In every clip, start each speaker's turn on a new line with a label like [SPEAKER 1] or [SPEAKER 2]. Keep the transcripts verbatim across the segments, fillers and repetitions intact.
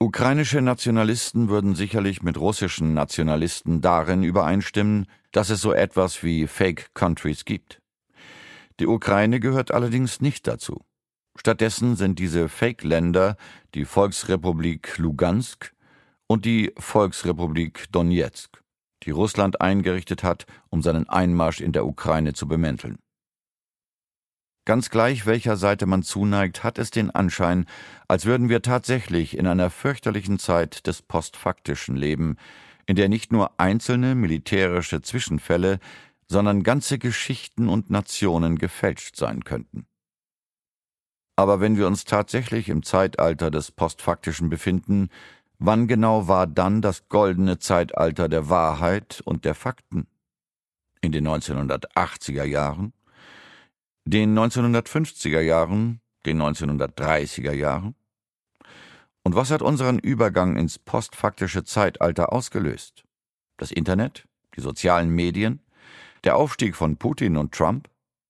[SPEAKER 1] Ukrainische Nationalisten würden sicherlich mit russischen Nationalisten darin übereinstimmen, dass es so etwas wie Fake Countries gibt. Die Ukraine gehört allerdings nicht dazu. Stattdessen sind diese Fake-Länder die Volksrepublik Lugansk und die Volksrepublik Donezk, die Russland eingerichtet hat, um seinen Einmarsch in der Ukraine zu bemänteln. Ganz gleich, welcher Seite man zuneigt, hat es den Anschein, als würden wir tatsächlich in einer fürchterlichen Zeit des Postfaktischen leben, in der nicht nur einzelne militärische Zwischenfälle, sondern ganze Geschichten und Nationen gefälscht sein könnten. Aber wenn wir uns tatsächlich im Zeitalter des Postfaktischen befinden, wann genau war dann das goldene Zeitalter der Wahrheit und der Fakten? In den neunzehnhundertachtziger Jahren? Den neunzehnhundertfünfziger Jahren, den neunzehnhundertdreißiger Jahren? Und was hat unseren Übergang ins postfaktische Zeitalter ausgelöst? Das Internet? Die sozialen Medien? Der Aufstieg von Putin und Trump?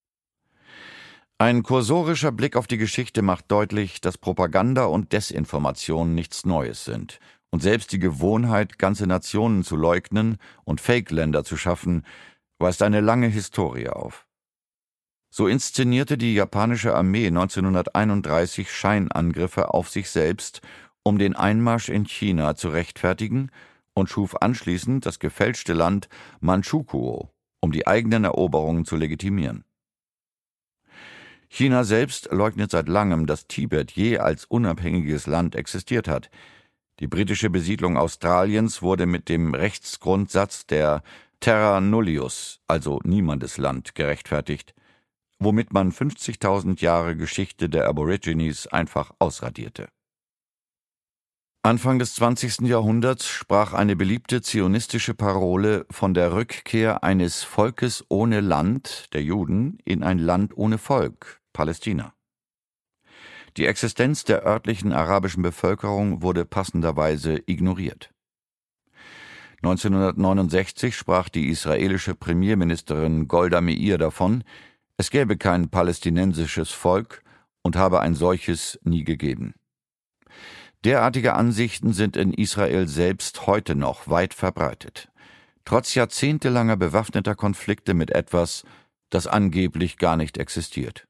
[SPEAKER 1] Ein kursorischer Blick auf die Geschichte macht deutlich, dass Propaganda und Desinformation nichts Neues sind. Und selbst die Gewohnheit, ganze Nationen zu leugnen und Fake-Länder zu schaffen, weist eine lange Historie auf. So inszenierte die japanische Armee neunzehnhunderteinunddreißig Scheinangriffe auf sich selbst, um den Einmarsch in China zu rechtfertigen, und schuf anschließend das gefälschte Land Manchukuo, um die eigenen Eroberungen zu legitimieren. China selbst leugnet seit langem, dass Tibet je als unabhängiges Land existiert hat. Die britische Besiedlung Australiens wurde mit dem Rechtsgrundsatz der Terra Nullius, also Niemandesland, gerechtfertigt, womit man fünfzigtausend Jahre Geschichte der Aborigines einfach ausradierte. Anfang des zwanzigsten Jahrhunderts sprach eine beliebte zionistische Parole von der Rückkehr eines Volkes ohne Land, der Juden, in ein Land ohne Volk, Palästina. Die Existenz der örtlichen arabischen Bevölkerung wurde passenderweise ignoriert. neunzehnhundertneunundsechzig sprach die israelische Premierministerin Golda Meir davon, es gäbe kein palästinensisches Volk und habe ein solches nie gegeben. Derartige Ansichten sind in Israel selbst heute noch weit verbreitet, trotz jahrzehntelanger bewaffneter Konflikte mit etwas, das angeblich gar nicht existiert.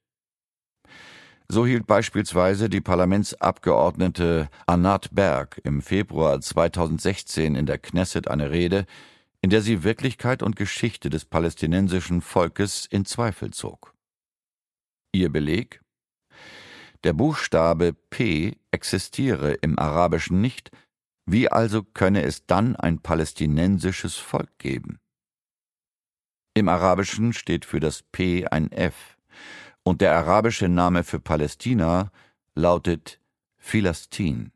[SPEAKER 1] So hielt beispielsweise die Parlamentsabgeordnete Anat Berg im Februar zweitausendsechzehn in der Knesset eine Rede, in der sie Wirklichkeit und Geschichte des palästinensischen Volkes in Zweifel zog. Ihr Beleg? Der Buchstabe P existiere im Arabischen nicht, wie also könne es dann ein palästinensisches Volk geben? Im Arabischen steht für das P ein F, und der arabische Name für Palästina lautet Philastin.